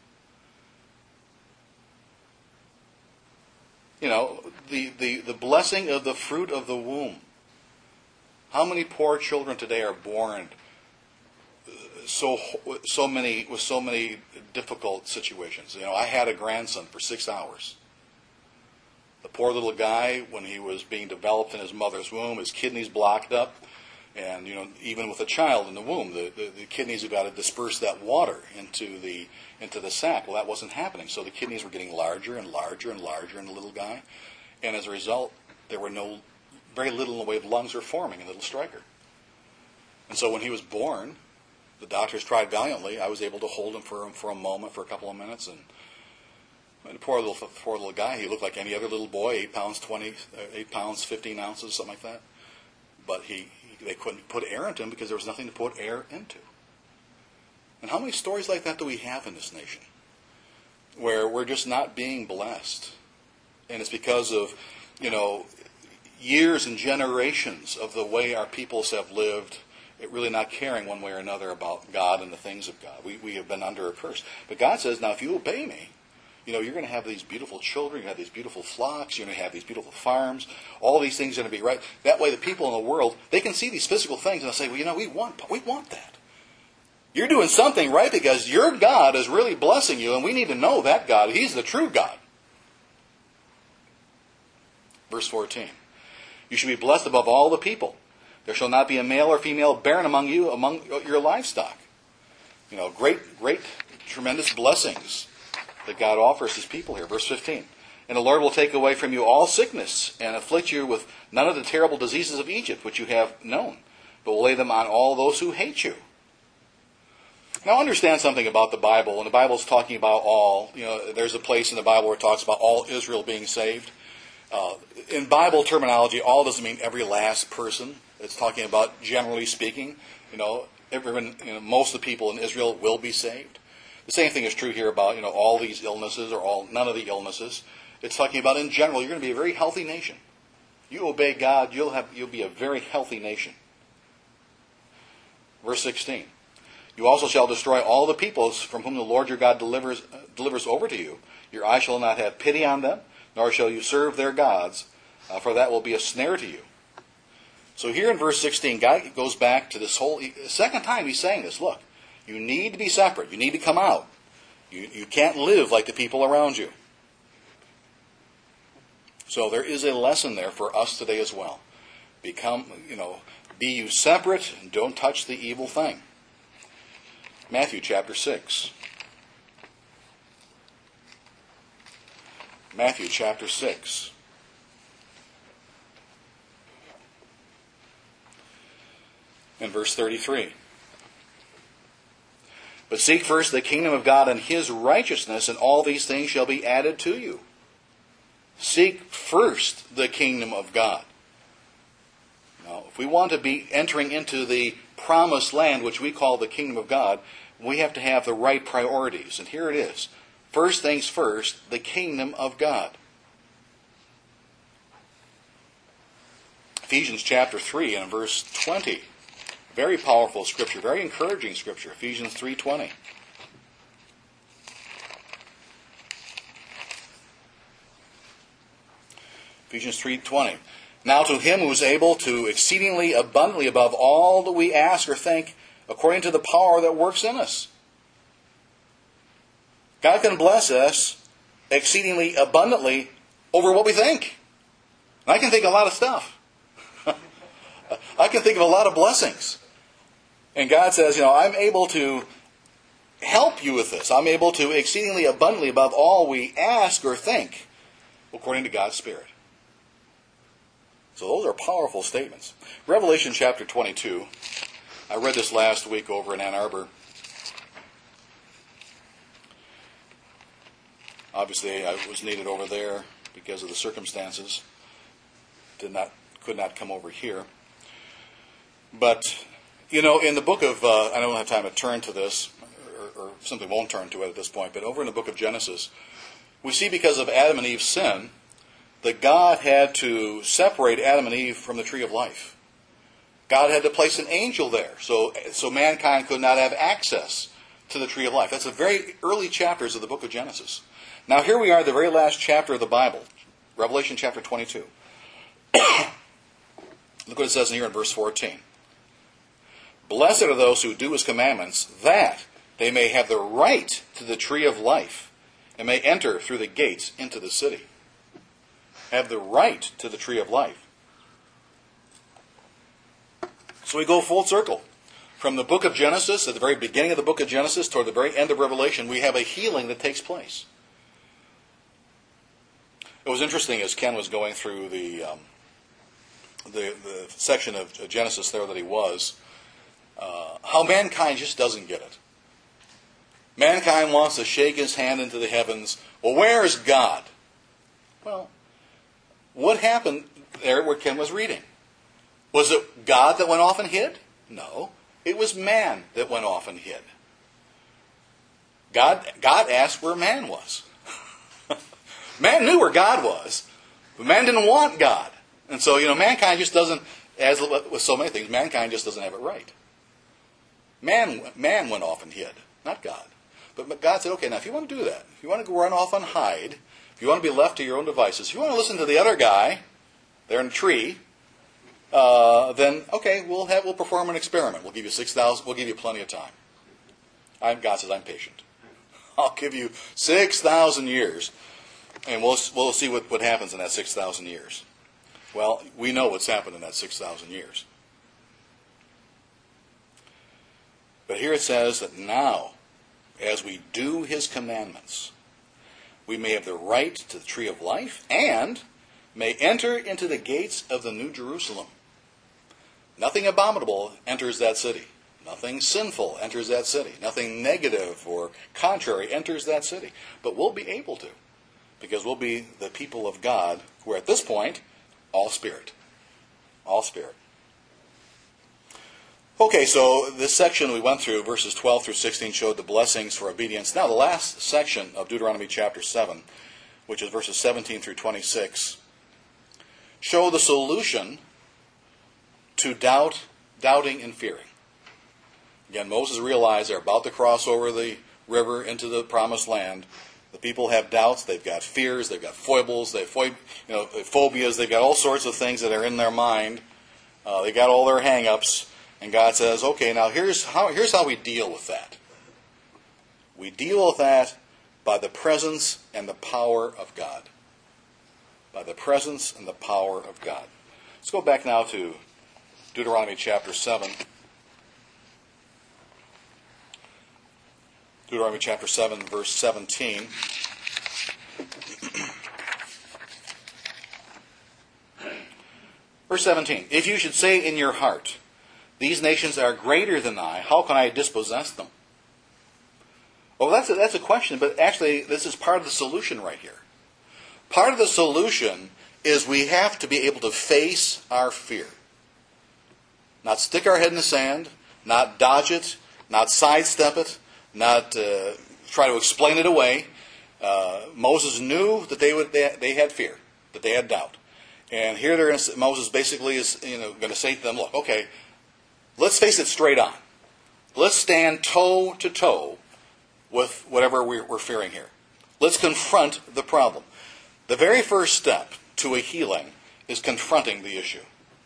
The blessing of the fruit of the womb. How many poor children today are born with so many difficult situations? I had a grandson for 6 hours. The poor little guy, when he was being developed in his mother's womb, his kidneys blocked up. And, even with a child in the womb, the kidneys have got to disperse that water into the sac. Well, that wasn't happening. So the kidneys were getting larger and larger and larger in the little guy. And as a result, there were very little in the way of lungs were forming in little Stryker. And so when he was born, the doctors tried valiantly. I was able to hold him for a moment, for a couple of minutes. And the poor little guy, he looked like any other little boy, 8 pounds, 15 ounces, something like that. But they couldn't put air into him because there was nothing to put air into. And how many stories like that do we have in this nation? Where we're just not being blessed. And it's because of, years and generations of the way our peoples have lived, really not caring one way or another about God and the things of God. We have been under a curse. But God says, now if you obey me, you're going to have these beautiful children, you have these beautiful flocks, you're going to have these beautiful farms, all these things are going to be right. That way the people in the world, they can see these physical things and they'll say, well, we want that. You're doing something right because your God is really blessing you, and we need to know that God. He's the true God. Verse 14. "You shall be blessed above all the people. There shall not be a male or female barren among you, among your livestock." Great, tremendous blessings that God offers His people here. Verse 15. "And the Lord will take away from you all sickness and afflict you with none of the terrible diseases of Egypt, which you have known, but will lay them on all those who hate you." Now understand something about the Bible. When the Bible is talking about all, there's a place in the Bible where it talks about all Israel being saved. In Bible terminology, all doesn't mean every last person. It's talking about, generally speaking, most of the people in Israel will be saved. The same thing is true here about, all these illnesses or none of the illnesses. It's talking about in general, you're going to be a very healthy nation. You obey God, you'll be a very healthy nation. Verse 16. "You also shall destroy all the peoples from whom the Lord your God delivers over to you. Your eye shall not have pity on them, nor shall you serve their gods, for that will be a snare to you." So here in verse 16, God goes back to this second time He's saying this. Look, you need to be separate. You need to come out. You can't live like the people around you. So there is a lesson there for us today as well. Be you separate and don't touch the evil thing. Matthew chapter 6. Matthew chapter 6. in verse 33. But seek first the kingdom of God and His righteousness, and all these things shall be added to you. Seek first the kingdom of God. Now, if we want to be entering into the promised land, which we call the kingdom of God, we have to have the right priorities. And here it is. First things first, the kingdom of God. Ephesians chapter 3 and verse 20. Very powerful scripture, very encouraging scripture. Ephesians 3:20. Ephesians 3:20. Now to Him who is able to exceedingly abundantly above all that we ask or think, according to the power that works in us. God can bless us exceedingly abundantly over what we think. And I can think a lot of stuff. I can think of a lot of blessings. And God says, I'm able to help you with this. I'm able to exceedingly abundantly above all we ask or think, according to God's Spirit. So those are powerful statements. Revelation chapter 22. I read this last week over in Ann Arbor. Obviously, I was needed over there because of the circumstances. Could not come over here. But, in the book of, I don't have time to turn to this, or simply won't turn to it at this point, but over in the book of Genesis, we see because of Adam and Eve's sin, that God had to separate Adam and Eve from the tree of life. God had to place an angel there, so mankind could not have access to the tree of life. That's the very early chapters of the book of Genesis. Now here we are, the very last chapter of the Bible, Revelation chapter 22. Look what it says in here in verse 14. Blessed are those who do His commandments, that they may have the right to the tree of life, and may enter through the gates into the city. Have the right to the tree of life. So we go full circle. From the book of Genesis, at the very beginning of the book of Genesis, toward the very end of Revelation, we have a healing that takes place. It was interesting as Ken was going through the section of Genesis there that he was, how mankind just doesn't get it. Mankind wants to shake his hand into the heavens. Well, where is God? Well, what happened there where Ken was reading? Was it God that went off and hid? No. It was man that went off and hid. God asked where man was. Man knew where God was, but man didn't want God. And so, mankind just doesn't, as with so many things, mankind just doesn't have it right. Man went off and hid, not God. But God said, okay, now if you want to do that, if you want to run off and hide, if you want to be left to your own devices, if you want to listen to the other guy there in the tree, then okay, we'll perform an experiment. We'll give you 6,000. We'll give you plenty of time. God says, I'm patient. I'll give you 6,000 years, and we'll see what happens in that 6,000 years. Well, we know what's happened in that 6,000 years. But here it says that now, as we do His commandments, we may have the right to the tree of life and may enter into the gates of the New Jerusalem. Nothing abominable enters that city. Nothing sinful enters that city. Nothing negative or contrary enters that city. But we'll be able to, because we'll be the people of God who are at this point all Spirit. All Spirit. Okay, so this section we went through, verses 12 through 16, showed the blessings for obedience. Now the last section of Deuteronomy chapter 7, which is verses 17 through 26, show the solution to doubting and fearing. Again, Moses realized they're about to cross over the river into the promised land. The people have doubts, they've got fears, they've got foibles, phobias, they've got all sorts of things that are in their mind. They got all their hang-ups. And God says, okay, now here's how we deal with that. We deal with that by the presence and the power of God. By the presence and the power of God. Let's go back now to Deuteronomy chapter 7. Deuteronomy chapter 7, verse 17. Verse 17. If you should say in your heart, These nations are greater than I. How can I dispossess them? Well, that's a question, but actually this is part of the solution right here. Part of the solution is we have to be able to face our fear. Not stick our head in the sand, not dodge it, not sidestep it, not try to explain it away. Moses knew that they had fear, that they had doubt. And here Moses basically is going to say to them, look, okay, let's face it straight on. Let's stand toe to toe with whatever we're fearing here. Let's confront the problem. The very first step to a healing is confronting the issue.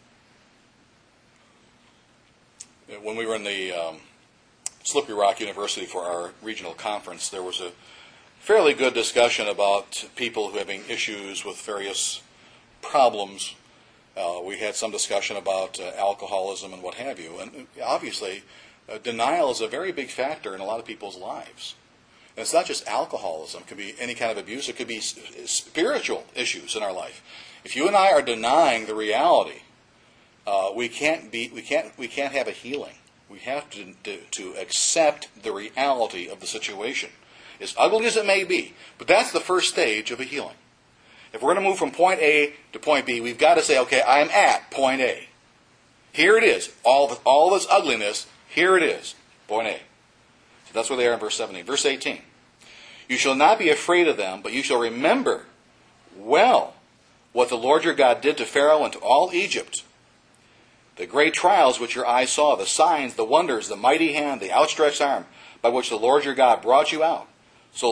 When we were in the Slippery Rock University for our regional conference, there was a fairly good discussion about people who are having issues with various problems. We had some discussion about alcoholism and what have you. And obviously, denial is a very big factor in a lot of people's lives. And it's not just alcoholism. It could be any kind of abuse. It could be spiritual issues in our life. If you and I are denying the reality, we can't have a healing. We have to accept the reality of the situation, as ugly as it may be. But that's the first stage of a healing. If we're going to move from point A to point B, we've got to say, okay, I'm at point A. Here it is. All this ugliness, here it is. Point A. So that's where they are in verse 17. Verse 18. You shall not be afraid of them, but you shall remember well what the Lord your God did to Pharaoh and to all Egypt. The great trials which your eyes saw, the signs, the wonders, the mighty hand, the outstretched arm, by which the Lord your God brought you out. So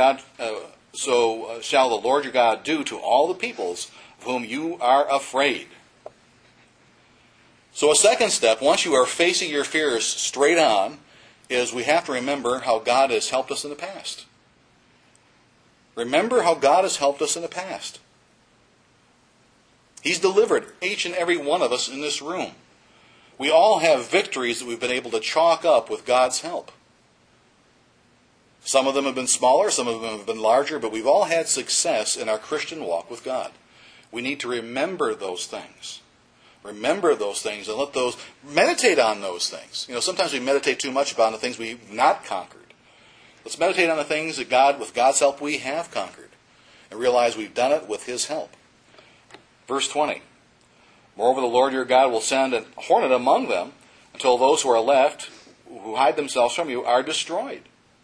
shall the Lord your God do to all the peoples of whom you are afraid. So a second step, once you are facing your fears straight on, is we have to remember how God has helped us in the past. Remember how God has helped us in the past. He's delivered each and every one of us in this room. We all have victories that we've been able to chalk up with God's help. Some of them have been smaller, some of them have been larger, but we've all had success in our Christian walk with God. We need to remember those things. Remember those things and meditate on those things. Sometimes we meditate too much about the things we've not conquered. Let's meditate on the things that with God's help, we have conquered. And realize we've done it with His help. Verse 20. Moreover, the Lord your God will send a hornet among them until those who are left, who hide themselves from you, are destroyed.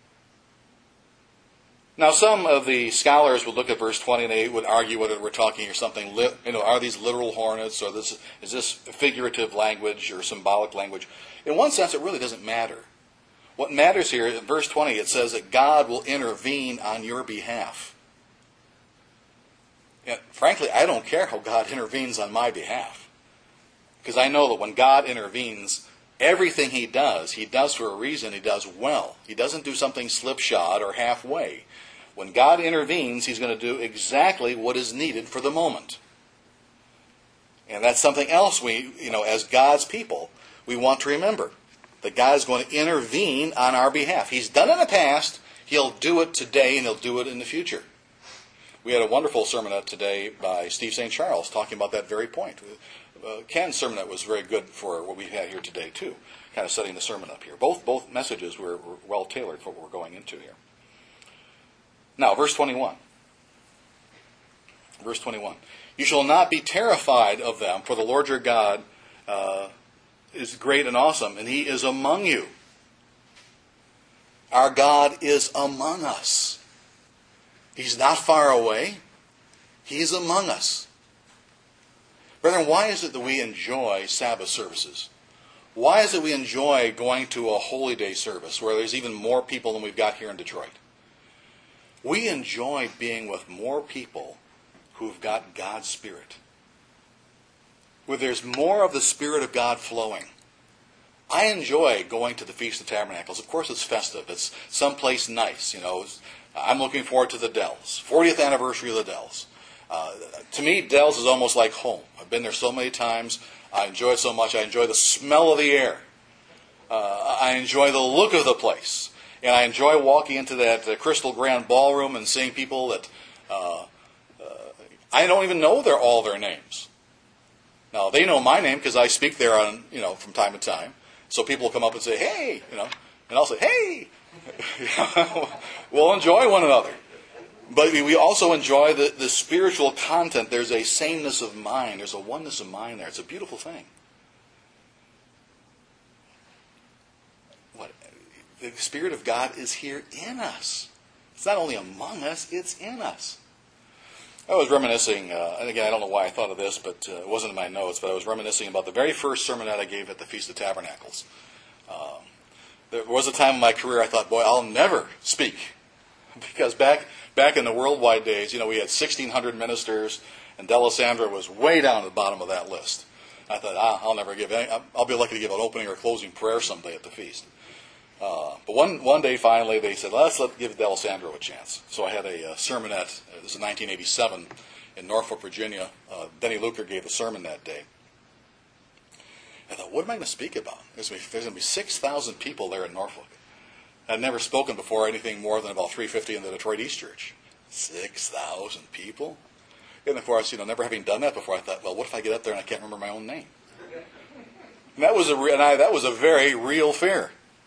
Now, some of the scholars would look at verse 20 and they would argue whether we're talking here something, are these literal hornets, or is this figurative language or symbolic language? In one sense, it really doesn't matter. What matters here, in verse 20, it says that God will intervene on your behalf. And frankly, I don't care how God intervenes on my behalf. Because I know that when God intervenes, everything He does for a reason. He does well. He doesn't do something slipshod or halfway. When God intervenes, He's going to do exactly what is needed for the moment. And that's something else as God's people, we want to remember. That God is going to intervene on our behalf. He's done it in the past. He'll do it today, and He'll do it in the future. We had a wonderful sermonette today by Steve St. Charles talking about that very point. Ken's sermonette was very good for what we had here today, too. Kind of setting the sermon up here. Both messages were well tailored for what we're going into here. Now, verse 21. Verse 21. You shall not be terrified of them, for the Lord your God is great and awesome, and He is among you. Our God is among us. He's not far away. He's among us. Brethren, why is it that we enjoy Sabbath services? Why is it we enjoy going to a Holy Day service where there's even more people than we've got here in Detroit? We enjoy being with more people who've got God's Spirit, where there's more of the Spirit of God flowing. I enjoy going to the Feast of Tabernacles. Of course, it's festive. It's someplace nice. I'm looking forward to the Dells, 40th anniversary of the Dells. To me, Dells is almost like home. I've been there so many times. I enjoy it so much. I enjoy the smell of the air. I enjoy the look of the place. And I enjoy walking into that Crystal Grand Ballroom and seeing people that I don't even know all their names. Now, they know my name because I speak there on, from time to time. So people will come up and say, hey, and I'll say, hey. We'll enjoy one another. But we also enjoy the spiritual content. There's a sameness of mind. There's a oneness of mind there. It's a beautiful thing. The Spirit of God is here in us. It's not only among us, it's in us. I was reminiscing, and again, I don't know why I thought of this, but it wasn't in my notes, but I was reminiscing about the very first sermonette I gave at the Feast of Tabernacles. There was a time in my career I thought, boy, I'll never speak. Because back in the worldwide days, we had 1,600 ministers, and D'Alessandro was way down at the bottom of that list. I thought, I'll never give any. I'll be lucky to give an opening or closing prayer someday at the feast. But one day, finally, they said, let's give D'Alessandro a chance. So I had a sermonette. This is 1987 in Norfolk, Virginia. Denny Luker gave a sermon that day. I thought, what am I going to speak about? There's going to be 6,000 people there in Norfolk. I'd never spoken before anything more than about 350 in the Detroit East Church. 6,000 people? And of course, never having done that before, I thought, well, what if I get up there and I can't remember my own name? And that was a very real fear.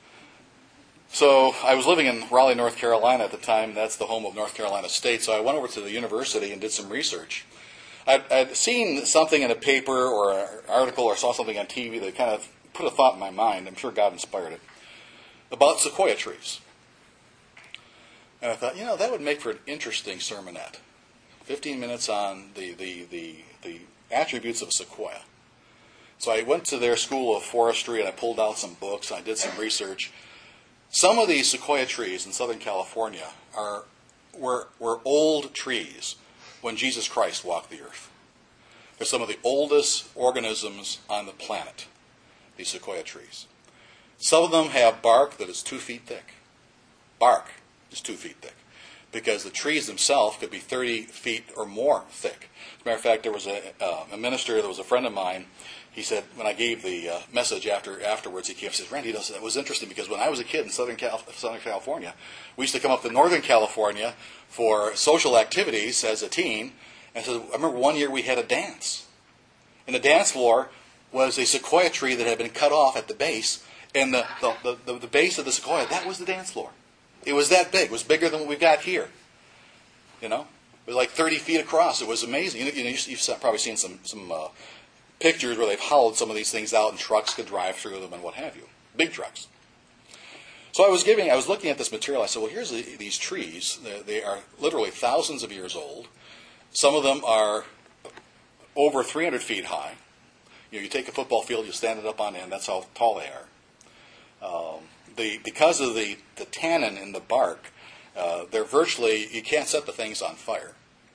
So I was living in Raleigh, North Carolina at the time. That's the home of North Carolina State. So I went over to the university and did some research. I'd seen something in a paper or an article or saw something on TV that kind of put a thought in my mind. I'm sure God inspired it. About sequoia trees. And I thought, that would make for an interesting sermonette. 15 minutes on the attributes of a sequoia. So I went to their school of forestry and I pulled out some books and I did some research. Some of these sequoia trees in Southern California were old trees when Jesus Christ walked the earth. They're some of the oldest organisms on the planet, these sequoia trees. Some of them have bark that is 2 feet thick. Bark is 2 feet thick. Because the trees themselves could be 30 feet or more thick. As a matter of fact, there was a minister that was a friend of mine. He said, when I gave the message afterwards, he came and said, Randy, that was interesting because when I was a kid in Southern California, we used to come up to Northern California for social activities as a teen. And so I remember one year we had a dance. And the dance floor was a sequoia tree that had been cut off at the base. And the base of the sequoia, that was the dance floor. It was that big. It was bigger than what we've got here. It was like 30 feet across. It was amazing. You've probably seen some pictures where they've hollowed some of these things out and trucks could drive through them and what have you. Big trucks. So I was looking at this material. I said, well, here's these trees. They are literally thousands of years old. Some of them are over 300 feet high. You take a football field, you stand it up on end. That's how tall they are. Because of the tannin in the bark, they're virtually, you can't set the things on fire.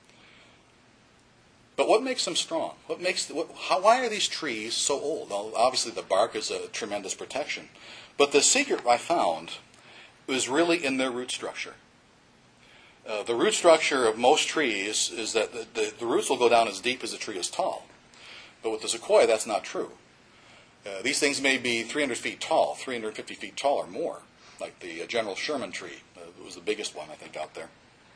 But what makes them strong? Why are these trees so old? Well, obviously the bark is a tremendous protection. But the secret I found was really in their root structure. The root structure of most trees is that the roots will go down as deep as the tree is tall. But with the sequoia, that's not true. These things may be 300 feet tall, 350 feet tall or more, like the General Sherman tree. It was the biggest one, I think, out there.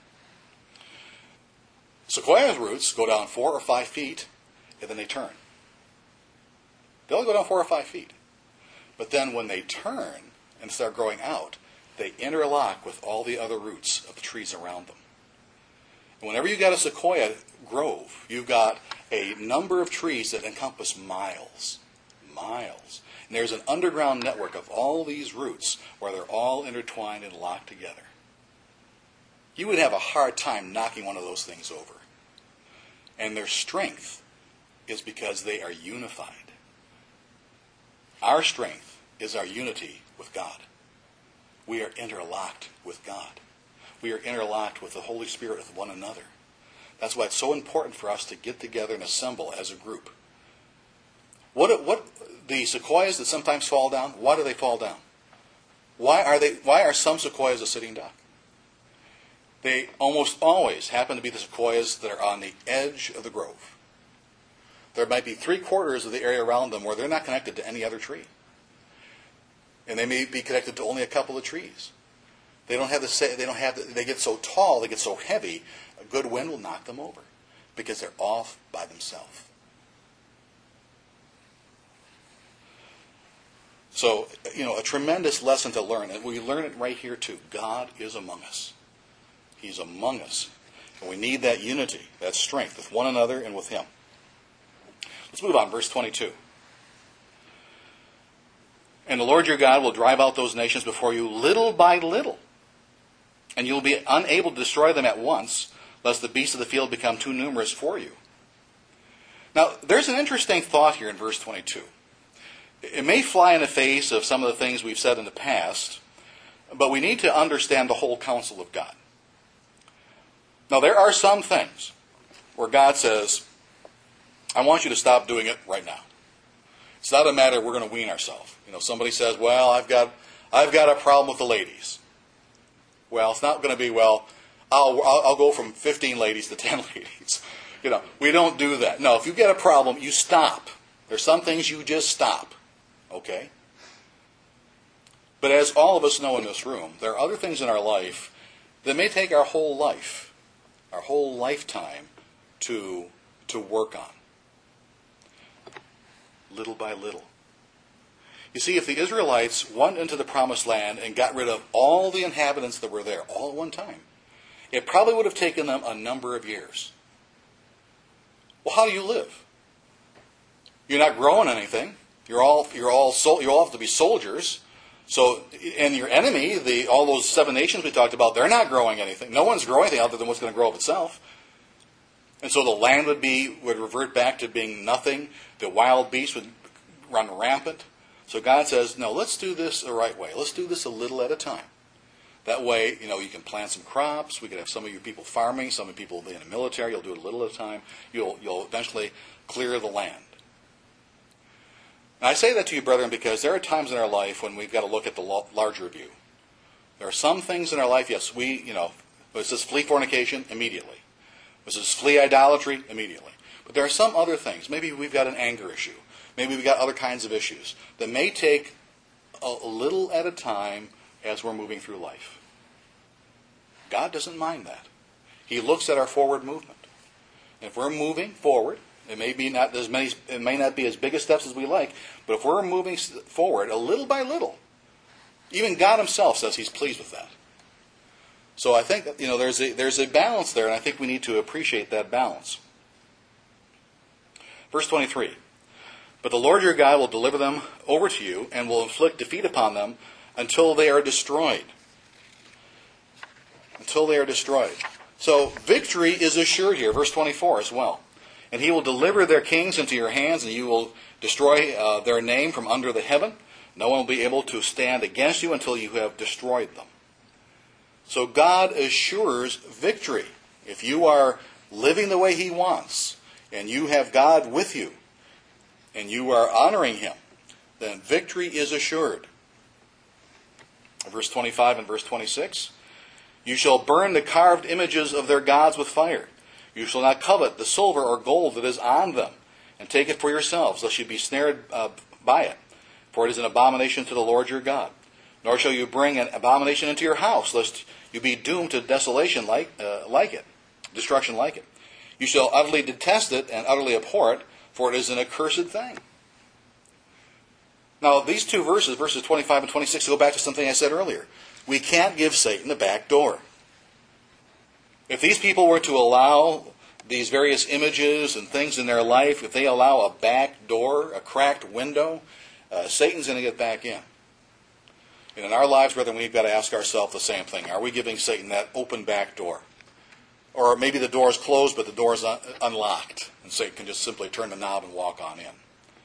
Sequoia's roots go down 4 or 5 feet, and then they turn. They only go down 4 or 5 feet. But then when they turn and start growing out, they interlock with all the other roots of the trees around them. And whenever you've got a sequoia grove, you've got a number of trees that encompass miles. And there's an underground network of all these roots where they're all intertwined and locked together. You would have a hard time knocking one of those things over. And their strength is because they are unified. Our strength is our unity with God. We are interlocked with God. We are interlocked with the Holy Spirit with one another. That's why it's so important for us to get together and assemble as a group. What the sequoias that sometimes fall down, why do they fall down? Why are some sequoias a sitting duck? They almost always happen to be the sequoias that are on the edge of the grove. There might be 3/4 of the area around them where they're not connected to any other tree. And they may be connected to only a couple of trees. They get so tall, they get so heavy, a good wind will knock them over because they're off by themselves. So, a tremendous lesson to learn. And we learn it right here too. God is among us. He's among us. And we need that unity, that strength with one another and with Him. Let's move on, verse 22. And the Lord your God will drive out those nations before you little by little. And you'll be unable to destroy them at once, lest the beasts of the field become too numerous for you. Now, there's an interesting thought here in verse 22. It may fly in the face of some of the things we've said in the past, but we need to understand the whole counsel of God. Now, there are some things where God says, I want you to stop doing it right now. It's not a matter we're going to wean ourselves. Somebody says, well, I've got a problem with the ladies. Well, it's not going to be, well, I'll go from 15 ladies to 10 ladies. We don't do that. No, if you get a problem, you stop. There's some things you just stop. Okay? But as all of us know in this room, there are other things in our life that may take our whole life, our whole lifetime to work on. Little by little. You see, if the Israelites went into the promised land and got rid of all the inhabitants that were there all at one time, it probably would have taken them a number of years. Well, how do you live? You're not growing anything. You all have to be soldiers. So, and your enemy, all those 7 nations we talked about, they're not growing anything. No one's growing anything other than what's going to grow of itself. And so the land would revert back to being nothing. The wild beasts would run rampant. So God says, no, let's do this the right way. Let's do this a little at a time. That way, you can plant some crops. We could have some of your people farming, some of the people in the military. You'll do it a little at a time. You'll eventually clear the land. And I say that to you, brethren, because there are times in our life when we've got to look at the larger view. There are some things in our life, yes, was this flee fornication? Immediately. Was this flee idolatry? Immediately. But there are some other things. Maybe we've got an anger issue. Maybe we've got other kinds of issues that may take a little at a time as we're moving through life. God doesn't mind that. He looks at our forward movement. And if we're moving forward, it may not be as big a steps as we like, but if we're moving forward a little by little, even God Himself says He's pleased with that. So I think that, there's a balance there, and I think we need to appreciate that balance. Verse 23. But the Lord your God will deliver them over to you and will inflict defeat upon them until they are destroyed. Until they are destroyed. So victory is assured here, verse 24 as well. And He will deliver their kings into your hands, and you will destroy their name from under the heaven. No one will be able to stand against you until you have destroyed them. So God assures victory. If you are living the way He wants, and you have God with you, and you are honoring Him, then victory is assured. Verse 25 and verse 26. You shall burn the carved images of their gods with fire. You shall not covet the silver or gold that is on them, and take it for yourselves, lest you be snared by it. For it is an abomination to the Lord your God. Nor shall you bring an abomination into your house, lest you be doomed to desolation like it, destruction like it. You shall utterly detest it and utterly abhor it, for it is an accursed thing. Now, these two verses 25 and 26, go back to something I said earlier. We can't give Satan the back door. If these people were to allow these various images and things in their life, if they allow a back door, a cracked window, Satan's going to get back in. And in our lives, brethren, we've got to ask ourselves the same thing. Are we giving Satan that open back door? Or maybe the door is closed, but the door is unlocked, and Satan can just simply turn the knob and walk on in.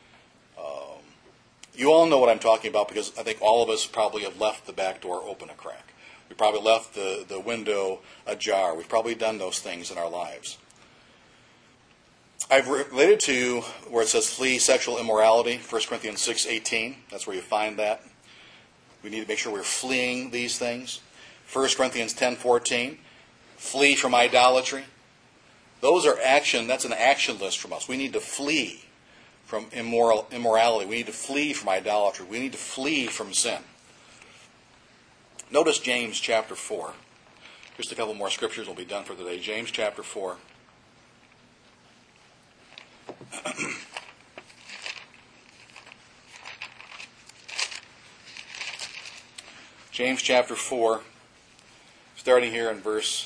You all know what I'm talking about, because I think all of us probably have left the back door open a crack. We probably left the window ajar. We've probably done those things in our lives. I've related to where it says flee sexual immorality, 1 Corinthians 6:18. That's where you find that. We need to make sure we're fleeing these things. 1 Corinthians 10:14. Flee from idolatry. Those are action. That's an action list from us. We need to flee from immorality. We need to flee from idolatry. We need to flee from sin. Notice James chapter 4. Just a couple more scriptures will be done for today. James chapter 4. James chapter 4, starting here in verse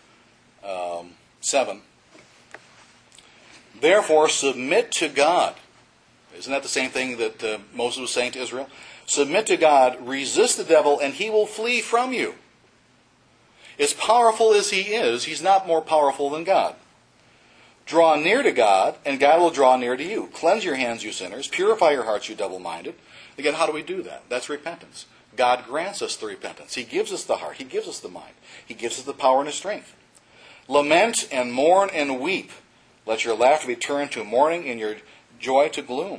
7. Therefore, submit to God. Isn't that the same thing that Moses was saying to Israel? Submit to God, resist the devil, and he will flee from you. As powerful as he is, he's not more powerful than God. Draw near to God, and God will draw near to you. Cleanse your hands, you sinners. Purify your hearts, you double-minded. Again, how do we do that? That's repentance. God grants us the repentance. He gives us the heart. He gives us the mind. He gives us the power and the strength. Lament and mourn and weep. Let your laughter be turned to mourning and your joy to gloom.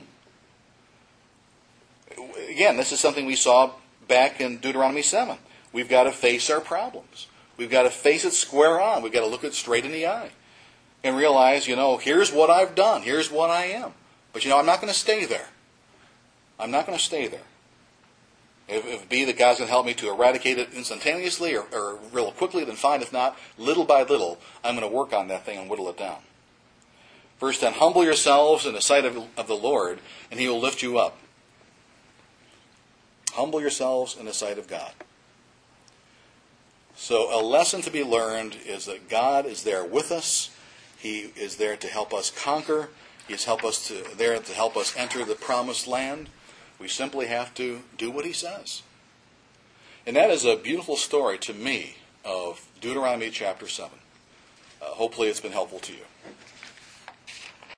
Again, this is something we saw back in Deuteronomy 7. We've got to face our problems. We've got to face it square on. We've got to look it straight in the eye and realize, here's what I've done. Here's what I am. But, I'm not going to stay there. I'm not going to stay there. If it be that God's going to help me to eradicate it instantaneously or real quickly, then fine. If not, little by little, I'm going to work on that thing and whittle it down. Verse 10, humble yourselves in the sight of the Lord, and he will lift you up. Humble yourselves in the sight of God. So a lesson to be learned is that God is there with us. He is there to help us conquer. He is there to help us enter the promised land. We simply have to do what he says. And that is a beautiful story to me of Deuteronomy chapter 7. Hopefully it's been helpful to you.